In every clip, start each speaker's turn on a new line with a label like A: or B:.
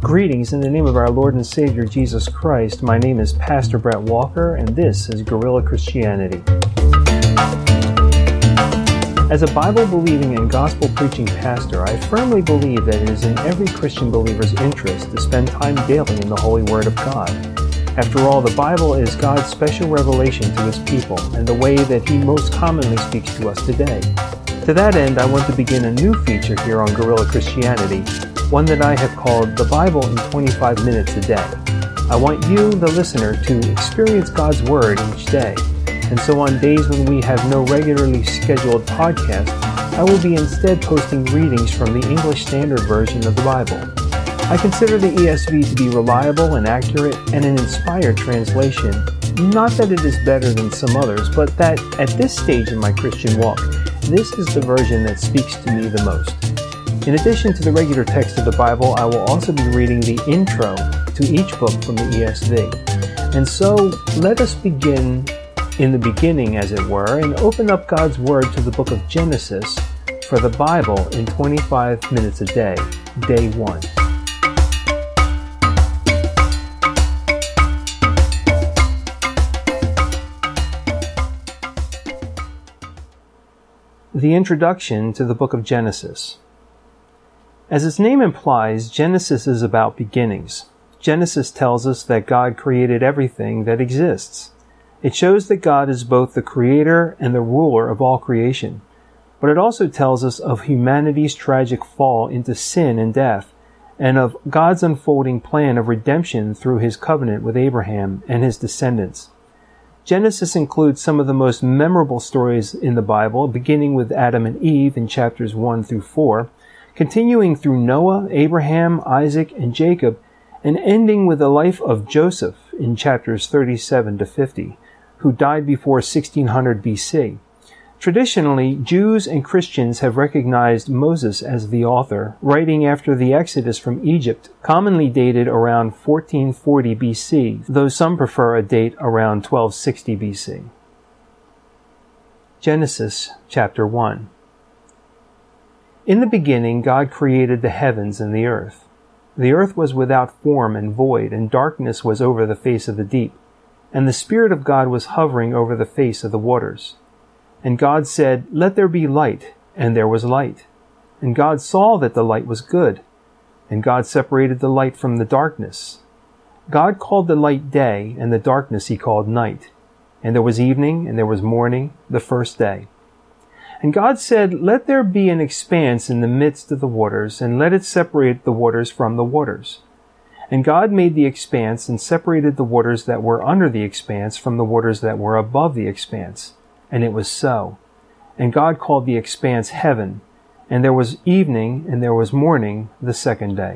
A: Greetings in the name of our Lord and Savior Jesus Christ. My name is Pastor Brett Walker, and this is Guerrilla Christianity. As a Bible-believing and gospel-preaching pastor, I firmly believe that it is in every Christian believer's interest to spend time daily in the Holy Word of God. After all, the Bible is God's special revelation to His people and the way that He most commonly speaks to us today. To that end, I want to begin a new feature here on Guerrilla Christianity, one that I have called The Bible in 25 Minutes a Day. I want you, the listener, to experience God's Word each day. And so on days when we have no regularly scheduled podcast, I will be instead posting readings from the English Standard Version of the Bible. I consider the ESV to be reliable and accurate and an inspired translation. Not that it is better than some others, but that at this stage in my Christian walk, this is the version that speaks to me the most. In addition to the regular text of the Bible, I will also be reading the intro to each book from the ESV. And so, let us begin in the beginning, as it were, and open up God's Word to the book of Genesis for the Bible in 25 minutes a day, day 1. The introduction to the book of Genesis. As its name implies, Genesis is about beginnings. Genesis tells us that God created everything that exists. It shows that God is both the creator and the ruler of all creation. But it also tells us of humanity's tragic fall into sin and death, and of God's unfolding plan of redemption through His covenant with Abraham and his descendants. Genesis includes some of the most memorable stories in the Bible, beginning with Adam and Eve in chapters 1 through 4, continuing through Noah, Abraham, Isaac, and Jacob, and ending with the life of Joseph in chapters 37 to 50, who died before 1600 BC. Traditionally, Jews and Christians have recognized Moses as the author, writing after the Exodus from Egypt, commonly dated around 1440 BC, though some prefer a date around 1260 BC. Genesis chapter 1. In the beginning, God created the heavens and the earth. The earth was without form and void, and darkness was over the face of the deep. And the Spirit of God was hovering over the face of the waters. And God said, "Let there be light," and there was light. And God saw that the light was good. And God separated the light from the darkness. God called the light day, and the darkness He called night. And there was evening, and there was morning, the first day. And God said, "Let there be an expanse in the midst of the waters, and let it separate the waters from the waters." And God made the expanse and separated the waters that were under the expanse from the waters that were above the expanse. And it was so. And God called the expanse heaven. And there was evening, and there was morning, the second day.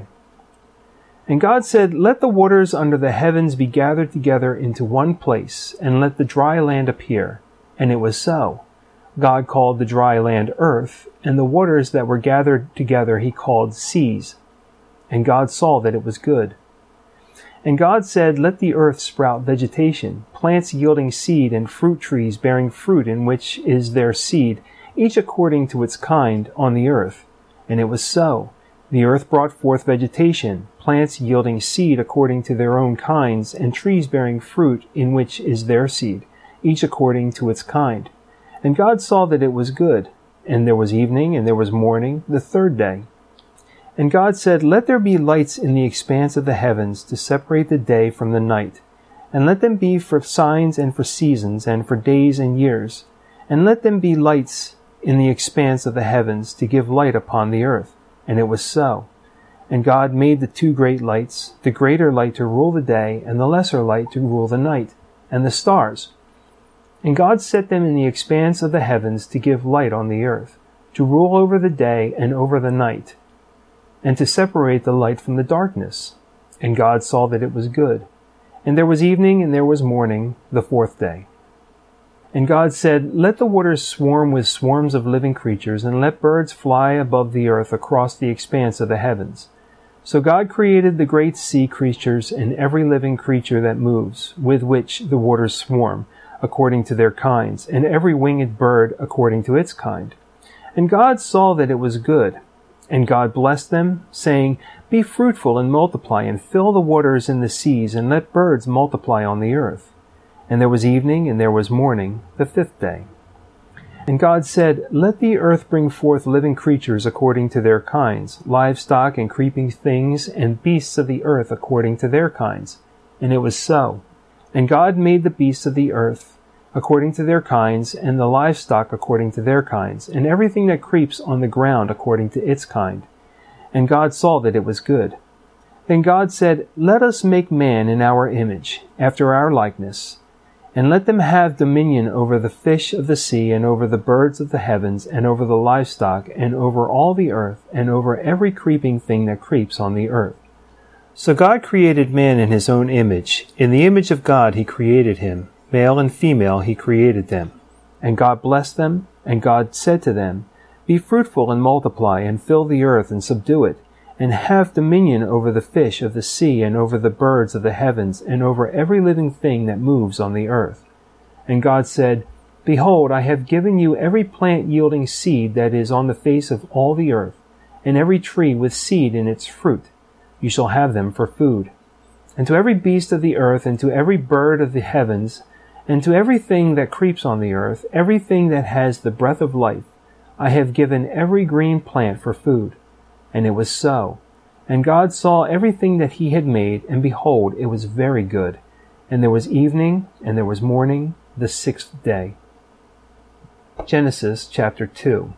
A: And God said, "Let the waters under the heavens be gathered together into one place, and let the dry land appear." And it was so. God called the dry land earth, and the waters that were gathered together He called seas. And God saw that it was good. And God said, "Let the earth sprout vegetation, plants yielding seed, and fruit trees bearing fruit in which is their seed, each according to its kind, on the earth." And it was so. The earth brought forth vegetation, plants yielding seed according to their own kinds, and trees bearing fruit in which is their seed, each according to its kind. And God saw that it was good. And there was evening, and there was morning, the third day. And God said, "Let there be lights in the expanse of the heavens to separate the day from the night. And let them be for signs and for seasons and for days and years. And let them be lights in the expanse of the heavens to give light upon the earth." And it was so. And God made the two great lights, the greater light to rule the day, and the lesser light to rule the night, and the stars. And God set them in the expanse of the heavens to give light on the earth, to rule over the day and over the night, and to separate the light from the darkness. And God saw that it was good. And there was evening, and there was morning, the fourth day. And God said, "Let the waters swarm with swarms of living creatures, and let birds fly above the earth across the expanse of the heavens." So God created the great sea creatures and every living creature that moves, with which the waters swarm, according to their kinds, and every winged bird according to its kind. And God saw that it was good. And God blessed them, saying, Be fruitful and multiply, and fill the waters in the seas, and let birds multiply on the earth. And there was evening, and there was morning, the 5th day. And God said, Let the earth bring forth living creatures according to their kinds, livestock and creeping things, and beasts of the earth according to their kinds. And it was so. And God made the beasts of the earth according to their kinds, and the livestock according to their kinds, and everything that creeps on the ground according to its kind. And God saw that it was good. Then God said, Let us make man in our image, after our likeness, and let them have dominion over the fish of the sea, and over the birds of the heavens, and over the livestock, and over all the earth, and over every creeping thing that creeps on the earth. So God created man in his own image. In the image of God he created him. Male and female he created them. And God blessed them, and God said to them, Be fruitful and multiply, and fill the earth, and subdue it, and have dominion over the fish of the sea, and over the birds of the heavens, and over every living thing that moves on the earth. And God said, Behold, I have given you every plant yielding seed that is on the face of all the earth, and every tree with seed in its fruit. You shall have them for food. And to every beast of the earth, and to every bird of the heavens, and to everything that creeps on the earth, everything that has the breath of life, I have given every green plant for food. And it was so. And God saw everything that he had made, and behold, it was very good. And there was evening, and there was morning, the 6th day. Genesis chapter 2.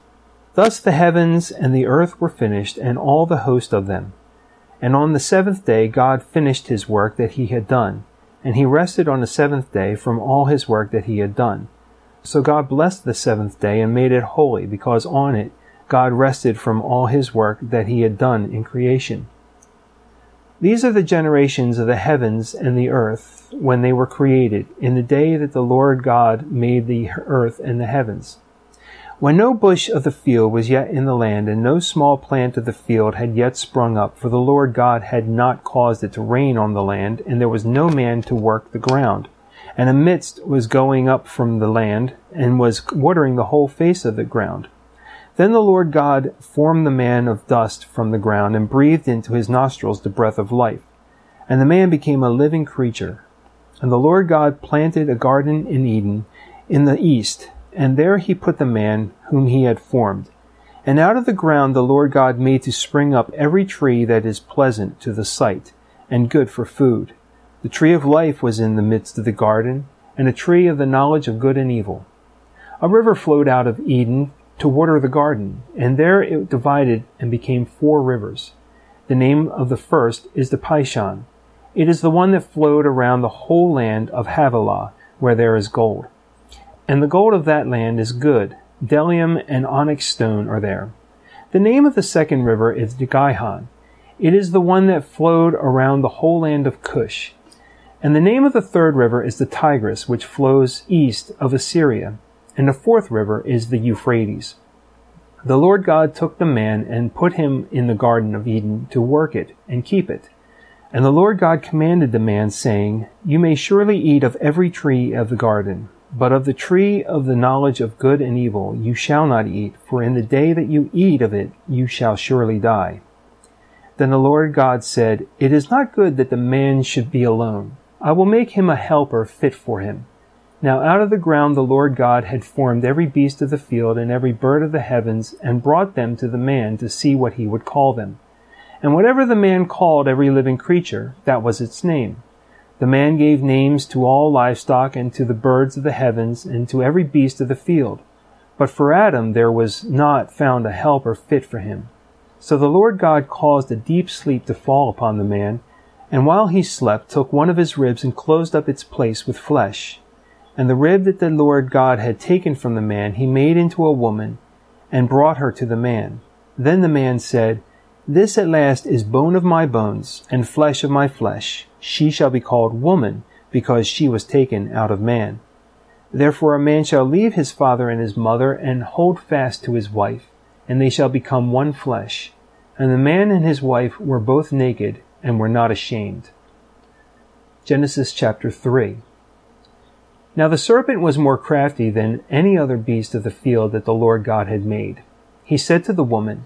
A: Thus the heavens and the earth were finished, and all the host of them. And on the 7th day God finished his work that he had done. And he rested on the 7th day from all his work that he had done. So God blessed the 7th day and made it holy, because on it God rested from all his work that he had done in creation. These are the generations of the heavens and the earth when they were created, in the day that the Lord God made the earth and the heavens. When no bush of the field was yet in the land, and no small plant of the field had yet sprung up, for the Lord God had not caused it to rain on the land, and there was no man to work the ground. And a mist was going up from the land, and was watering the whole face of the ground. Then the Lord God formed the man of dust from the ground, and breathed into his nostrils the breath of life. And the man became a living creature. And the Lord God planted a garden in Eden in the east, and there he put the man whom he had formed. And out of the ground the Lord God made to spring up every tree that is pleasant to the sight, and good for food. The tree of life was in the midst of the garden, and a tree of the knowledge of good and evil. A river flowed out of Eden to water the garden, and there it divided and became 4 rivers. The name of the first is the Pishon. It is the one that flowed around the whole land of Havilah, where there is gold. And the gold of that land is good. Bdellium and onyx stone are there. The name of the second river is the Gihon. It is the one that flowed around the whole land of Cush. And the name of the third river is the Tigris, which flows east of Assyria. And the fourth river is the Euphrates. The Lord God took the man and put him in the Garden of Eden to work it and keep it. And the Lord God commanded the man, saying, You may surely eat of every tree of the garden, but of the tree of the knowledge of good and evil you shall not eat, for in the day that you eat of it you shall surely die. Then the Lord God said, It is not good that the man should be alone. I will make him a helper fit for him. Now out of the ground the Lord God had formed every beast of the field and every bird of the heavens, and brought them to the man to see what he would call them. And whatever the man called every living creature, that was its name. The man gave names to all livestock, and to the birds of the heavens, and to every beast of the field. But for Adam there was not found a helper fit for him. So the Lord God caused a deep sleep to fall upon the man, and while he slept took one of his ribs and closed up its place with flesh. And the rib that the Lord God had taken from the man he made into a woman, and brought her to the man. Then the man said, This at last is bone of my bones, and flesh of my flesh. She shall be called woman, because she was taken out of man. Therefore a man shall leave his father and his mother, and hold fast to his wife, and they shall become one flesh. And the man and his wife were both naked, and were not ashamed. Genesis chapter 3. Now the serpent was more crafty than any other beast of the field that the Lord God had made. He said to the woman,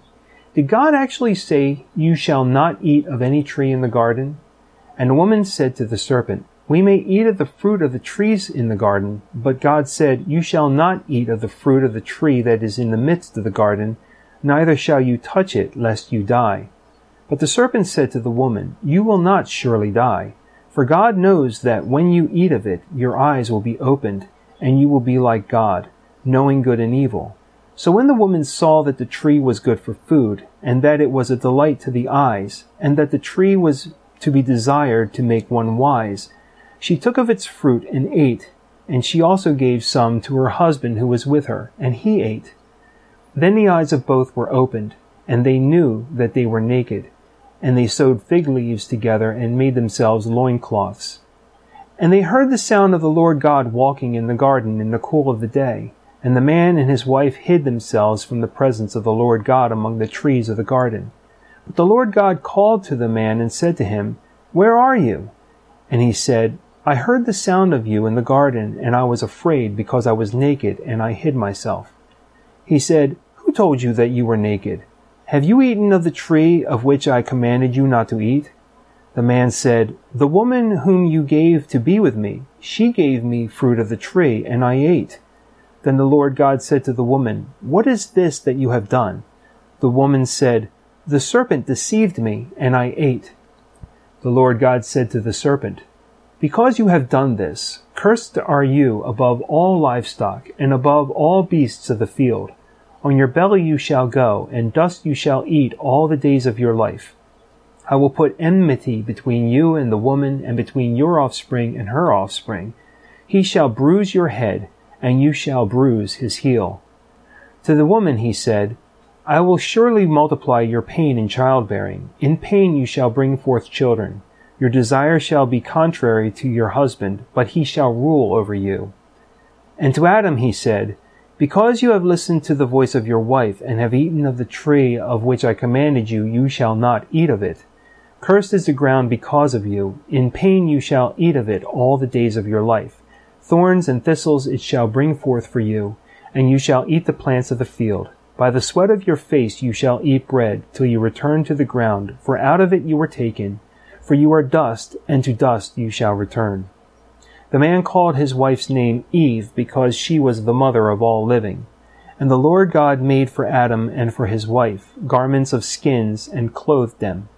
A: Did God actually say, "You shall not eat of any tree in the garden"? And the woman said to the serpent, "We may eat of the fruit of the trees in the garden, but God said, You shall not eat of the fruit of the tree that is in the midst of the garden, neither shall you touch it, lest you die." But the serpent said to the woman, "You will not surely die, for God knows that when you eat of it, your eyes will be opened, and you will be like God, knowing good and evil." So when the woman saw that the tree was good for food, and that it was a delight to the eyes, and that the tree was to be desired to make one wise, she took of its fruit and ate, and she also gave some to her husband who was with her, and he ate. Then the eyes of both were opened, and they knew that they were naked, and they sewed fig leaves together and made themselves loincloths. And they heard the sound of the Lord God walking in the garden in the cool of the day, and the man and his wife hid themselves from the presence of the Lord God among the trees of the garden. But the Lord God called to the man and said to him, "Where are you?" And he said, "I heard the sound of you in the garden, and I was afraid because I was naked, and I hid myself." He said, "Who told you that you were naked? Have you eaten of the tree of which I commanded you not to eat?" The man said, "The woman whom you gave to be with me, she gave me fruit of the tree, and I ate." Then the Lord God said to the woman, "What is this that you have done?" The woman said, "The serpent deceived me, and I ate." The Lord God said to the serpent, "Because you have done this, cursed are you above all livestock, and above all beasts of the field. On your belly you shall go, and dust you shall eat all the days of your life. I will put enmity between you and the woman, and between your offspring and her offspring. He shall bruise your head, and you shall bruise his heel." To the woman he said, "I will surely multiply your pain in childbearing. In pain you shall bring forth children. Your desire shall be contrary to your husband, but he shall rule over you." And to Adam he said, "Because you have listened to the voice of your wife, and have eaten of the tree of which I commanded you, you shall not eat of it. Cursed is the ground because of you. In pain you shall eat of it all the days of your life. Thorns and thistles it shall bring forth for you, and you shall eat the plants of the field. By the sweat of your face you shall eat bread, till you return to the ground, for out of it you were taken. For you are dust, and to dust you shall return." The man called his wife's name Eve, because she was the mother of all living. And the Lord God made for Adam and for his wife garments of skins, and clothed them.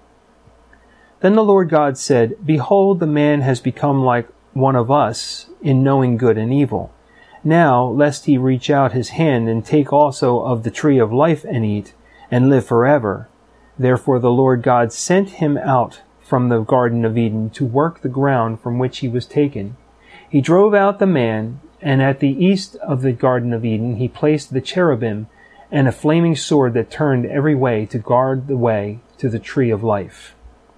A: Then the Lord God said, "Behold, the man has become like one of us in knowing good and evil. Now, lest he reach out his hand and take also of the tree of life and eat, and live forever." Therefore the Lord God sent him out from the Garden of Eden to work the ground from which he was taken. He drove out the man, and at the east of the Garden of Eden he placed the cherubim and a flaming sword that turned every way to guard the way to the tree of life.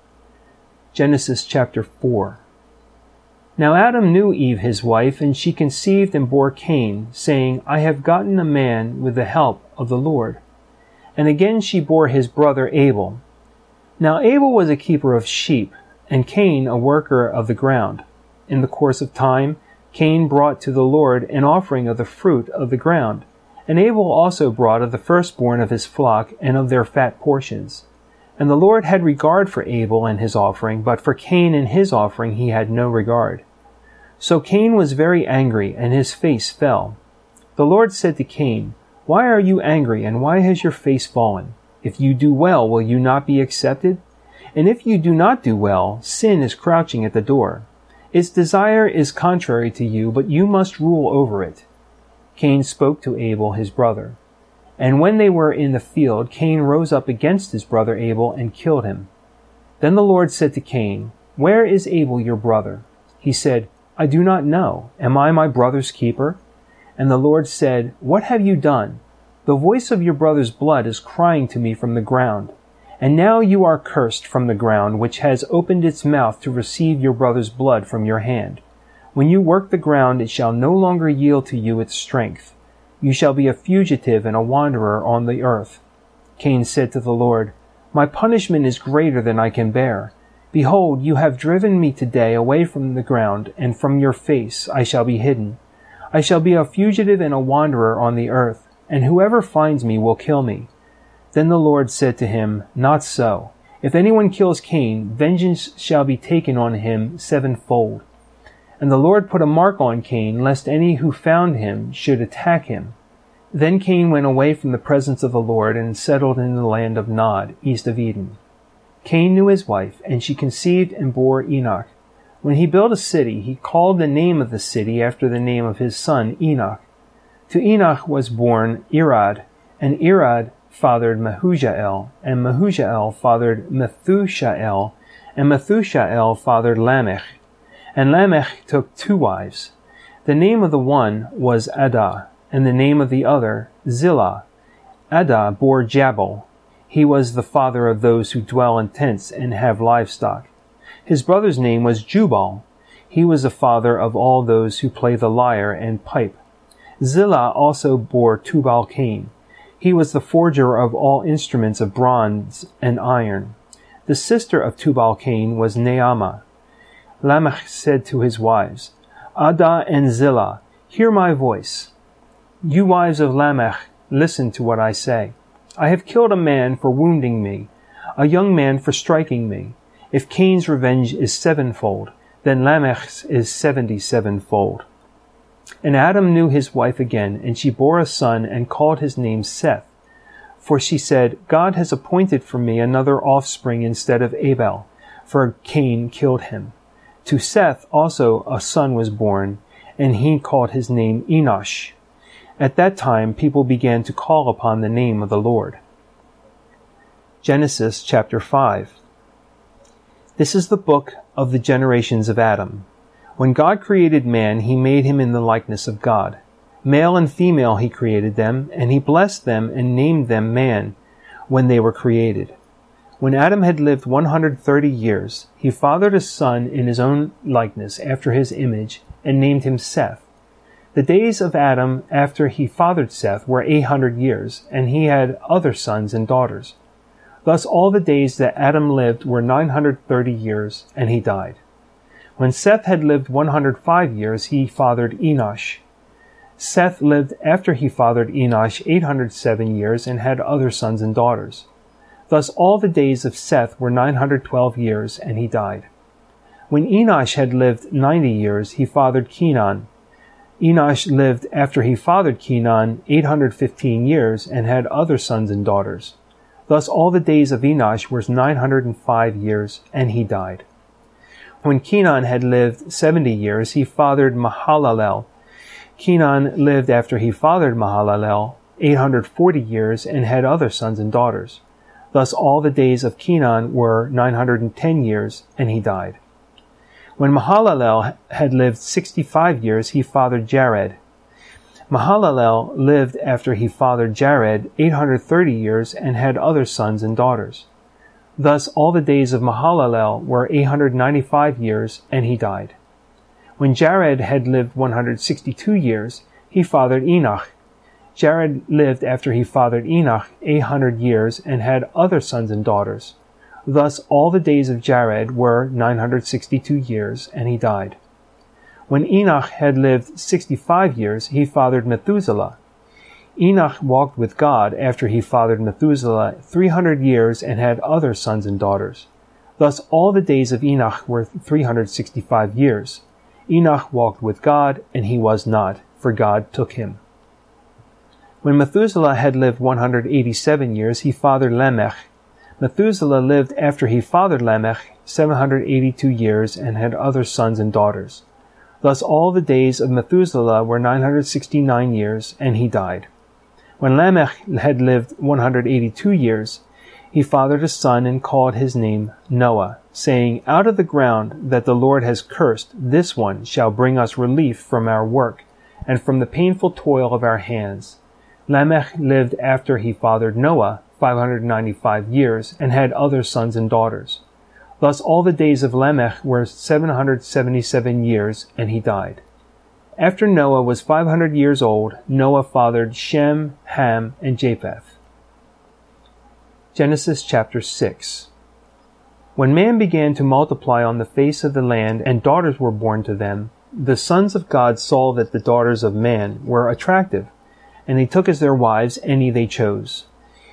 A: Genesis chapter 4. Now Adam knew Eve his wife, and she conceived and bore Cain, saying, "I have gotten a man with the help of the Lord." And again she bore his brother Abel. Now Abel was a keeper of sheep, and Cain a worker of the ground. In the course of time, Cain brought to the Lord an offering of the fruit of the ground, and Abel also brought of the firstborn of his flock and of their fat portions. And the Lord had regard for Abel and his offering, but for Cain and his offering he had no regard. So Cain was very angry, and his face fell. The Lord said to Cain, "Why are you angry, and why has your face fallen? If you do well, will you not be accepted? And if you do not do well, sin is crouching at the door. Its desire is contrary to you, but you must rule over it." Cain spoke to Abel his brother. And when they were in the field, Cain rose up against his brother Abel and killed him. Then the Lord said to Cain, "Where is Abel your brother?" He said, "I do not know. Am I my brother's keeper?" And the Lord said, "What have you done? The voice of your brother's blood is crying to me from the ground. And now you are cursed from the ground, which has opened its mouth to receive your brother's blood from your hand. When you work the ground, it shall no longer yield to you its strength. You shall be a fugitive and a wanderer on the earth." Cain said to the Lord, "My punishment is greater than I can bear. Behold, you have driven me today away from the ground, and from your face I shall be hidden. I shall be a fugitive and a wanderer on the earth, and whoever finds me will kill me. Then the Lord said to him, Not so. If anyone kills Cain, vengeance shall be taken on him sevenfold. And the Lord put a mark on Cain, lest any who found him should attack him. Then Cain went away from the presence of the Lord and settled in the land of Nod, east of Eden. Cain knew his wife, and she conceived and bore Enoch. When he built a city, he called the name of the city after the name of his son Enoch. To Enoch was born Irad, and Irad fathered Mehujael, and Mehujael fathered Methushael, and Methushael fathered Lamech. And Lamech took 2 wives. The name of the one was Adah, and the name of the other Zillah. Adah bore Jabal. He was the father of those who dwell in tents and have livestock. His brother's name was Jubal. He was the father of all those who play the lyre and pipe. Zillah also bore Tubal-Cain. He was the forger of all instruments of bronze and iron. The sister of Tubal-Cain was Naamah. Lamech said to his wives, Adah and Zillah, hear my voice. You wives of Lamech, listen to what I say. I have killed a man for wounding me, a young man for striking me. If Cain's revenge is 7-fold, then Lamech's is 77-fold. And Adam knew his wife again, and she bore a son and called his name Seth. For she said, God has appointed for me another offspring instead of Abel, for Cain killed him. To Seth also a son was born, and he called his name Enosh. At that time people began to call upon the name of the Lord. Genesis chapter 5. This is the book of the generations of Adam. When God created man, he made him in the likeness of God. Male and female he created them, and he blessed them and named them man when they were created. When Adam had lived 130 years, he fathered a son in his own likeness after his image and named him Seth. The days of Adam after he fathered Seth were 800 years, and he had other sons and daughters. Thus all the days that Adam lived were 930 years, and he died. When Seth had lived 105 years, he fathered Enosh. Seth lived after he fathered Enosh 807 years and had other sons and daughters. Thus all the days of Seth were 912 years, and he died. When Enosh had lived 90 years, he fathered Kenan. Enosh lived after he fathered Kenan 815 years and had other sons and daughters. Thus all the days of Enosh were 905 years, and he died. When Kenan had lived 70 years, he fathered Mahalalel. Kenan lived after he fathered Mahalalel 840 years and had other sons and daughters. Thus all the days of Kenan were 910 years, and he died. When Mahalalel had lived 65 years, he fathered Jared. Mahalalel lived after he fathered Jared 830 years and had other sons and daughters. Thus all the days of Mahalalel were 895 years, and he died. When Jared had lived 162 years, he fathered Enoch. Jared lived after he fathered Enoch 800 years and had other sons and daughters. Thus all the days of Jared were 962 years, and he died. When Enoch had lived 65 years, he fathered Methuselah. Enoch walked with God after he fathered Methuselah 300 years and had other sons and daughters. Thus all the days of Enoch were 365 years. Enoch walked with God, and he was not, for God took him. When Methuselah had lived 187 years, he fathered Lamech. Methuselah lived after he fathered Lamech 782 years and had other sons and daughters. Thus all the days of Methuselah were 969 years, and he died. When Lamech had lived 182 years, he fathered a son and called his name Noah, saying, Out of the ground that the Lord has cursed, this one shall bring us relief from our work, and from the painful toil of our hands. Lamech lived after he fathered Noah 595 years, and had other sons and daughters. Thus all the days of Lamech were 777 years, and he died. After Noah was 500 years old, Noah fathered Shem, Ham, and Japheth. Genesis chapter 6. When man began to multiply on the face of the land, and daughters were born to them, the sons of God saw that the daughters of man were attractive, and they took as their wives any they chose.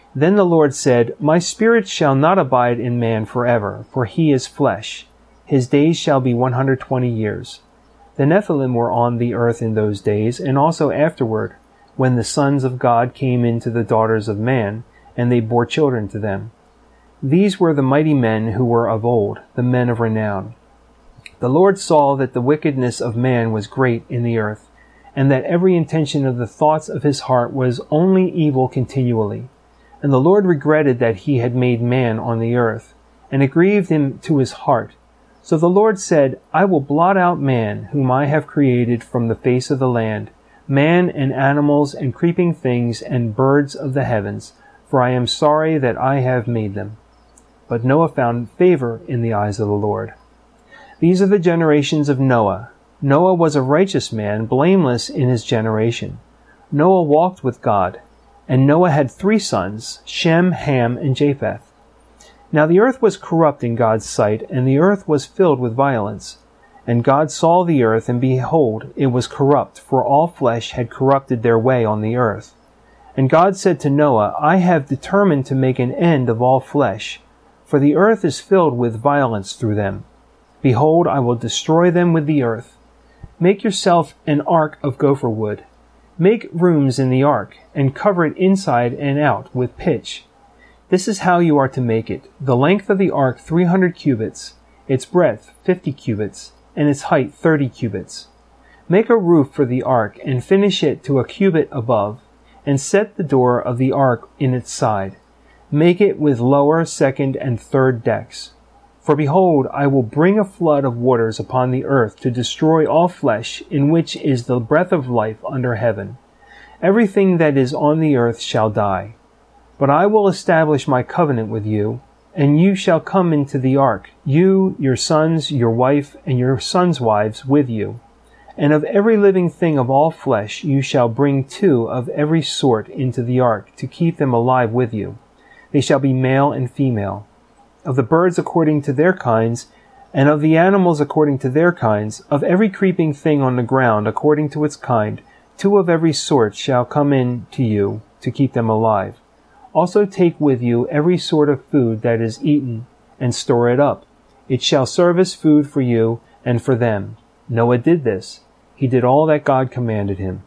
A: Then the Lord said, My spirit shall not abide in man forever, for he is flesh. His days shall be 120 years. The Nephilim were on the earth in those days, and also afterward, when the sons of God came into the daughters of man, and they bore children to them. These were the mighty men who were of old, the men of renown. The Lord saw that the wickedness of man was great in the earth, and that every intention of the thoughts of his heart was only evil continually. And the Lord regretted that he had made man on the earth, and it grieved him to his heart. So the Lord said, I will blot out man, whom I have created from the face of the land, man and animals and creeping things and birds of the heavens, for I am sorry that I have made them. But Noah found favor in the eyes of the Lord. These are the generations of Noah. Noah was a righteous man, blameless in his generation. Noah walked with God. And Noah had 3 sons, Shem, Ham, and Japheth. Now the earth was corrupt in God's sight, and the earth was filled with violence. And God saw the earth, and behold, it was corrupt, for all flesh had corrupted their way on the earth. And God said to Noah, I have determined to make an end of all flesh, for the earth is filled with violence through them. Behold, I will destroy them with the earth. Make yourself an ark of gopher wood. Make rooms in the ark, and cover it inside and out with pitch. This is how you are to make it. The length of the ark 300 cubits, its breadth 50 cubits, and its height 30 cubits. Make a roof for the ark, and finish it to a cubit above, and set the door of the ark in its side. Make it with lower, second, and third decks. For behold, I will bring a flood of waters upon the earth to destroy all flesh, in which is the breath of life under heaven. Everything that is on the earth shall die. But I will establish my covenant with you, and you shall come into the ark, you, your sons, your wife, and your sons' wives with you. And of every living thing of all flesh you shall bring 2 of every sort into the ark, to keep them alive with you. They shall be male and female. Of the birds according to their kinds, and of the animals according to their kinds, of every creeping thing on the ground according to its kind, 2 of every sort shall come in to you, to keep them alive. Also take with you every sort of food that is eaten, and store it up. It shall serve as food for you and for them. Noah did this. He did all that God commanded him.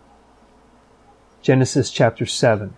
A: Genesis chapter 7.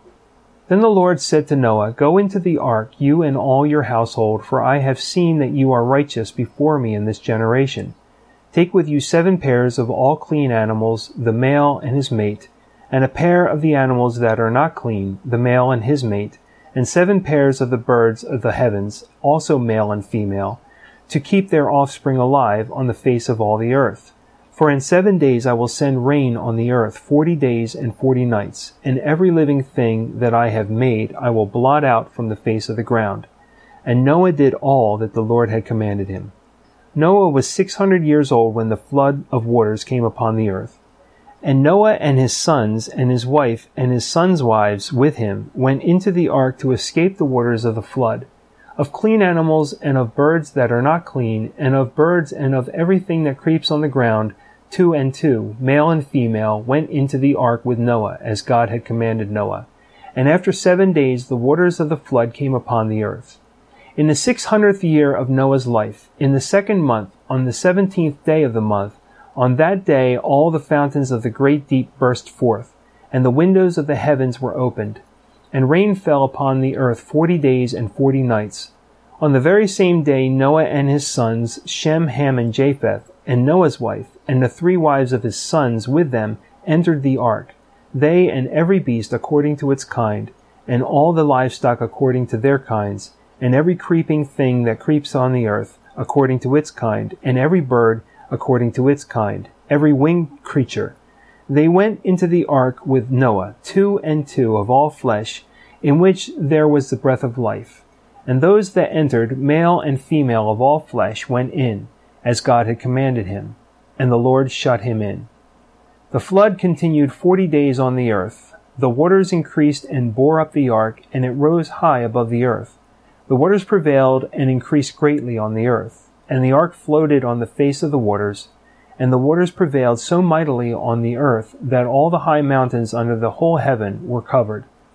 A: Then the Lord said to Noah, Go into the ark, you and all your household, for I have seen that you are righteous before me in this generation. Take with you 7 pairs of all clean animals, the male and his mate, and a pair of the animals that are not clean, the male and his mate, and 7 pairs of the birds of the heavens, also male and female, to keep their offspring alive on the face of all the earth. For in 7 days I will send rain on the earth 40 days and 40 nights, and every living thing that I have made I will blot out from the face of the ground. And Noah did all that the Lord had commanded him. Noah was 600 years old when the flood of waters came upon the earth. And Noah and his sons and his wife and his sons' wives with him went into the ark to escape the waters of the flood. Of clean animals and of birds that are not clean, and of birds and of everything that creeps on the ground, 2 and 2, male and female, went into the ark with Noah, as God had commanded Noah. And after 7 days the waters of the flood came upon the earth. In the 600th year of Noah's life, in the 2nd month, on the 17th day of the month, on that day all the fountains of the great deep burst forth, and the windows of the heavens were opened. And rain fell upon the earth 40 days and 40 nights. On the very same day Noah and his sons, Shem, Ham, and Japheth, and Noah's wife, and the 3 wives of his sons with them, entered the ark, they and every beast according to its kind, and all the livestock according to their kinds, and every creeping thing that creeps on the earth according to its kind, and every bird according to its kind, every winged creature. They went into the ark with Noah, 2 and 2 of all flesh, in which there was the breath of life. And those that entered, male and female of all flesh, went in, as God had commanded him, and the Lord shut him in. The flood continued 40 days on the earth. The waters increased and bore up the ark, and it rose high above the earth. The waters prevailed and increased greatly on the earth, and the ark floated on the face of the waters, and the waters prevailed so mightily on the earth that all the high mountains under the whole heaven were covered.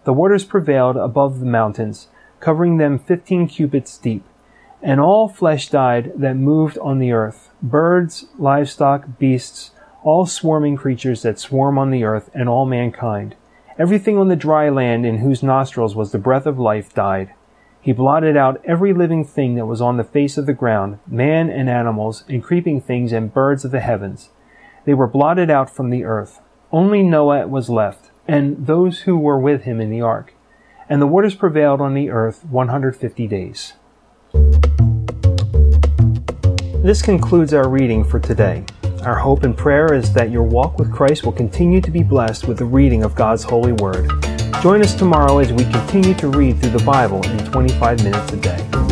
A: The waters prevailed above the mountains, covering them 15 cubits deep. And all flesh died that moved on the earth, birds, livestock, beasts, all swarming creatures that swarm on the earth, and all mankind. Everything on the dry land in whose nostrils was the breath of life died. He blotted out every living thing that was on the face of the ground, man and animals, and creeping things and birds of the heavens. They were blotted out from the earth. Only Noah was left, and those who were with him in the ark. And the waters prevailed on the earth 150 days. This concludes our reading for today. Our hope and prayer is that your walk with Christ will continue to be blessed with the reading of God's holy word. Join us tomorrow as we continue to read through the Bible in 25 minutes a day.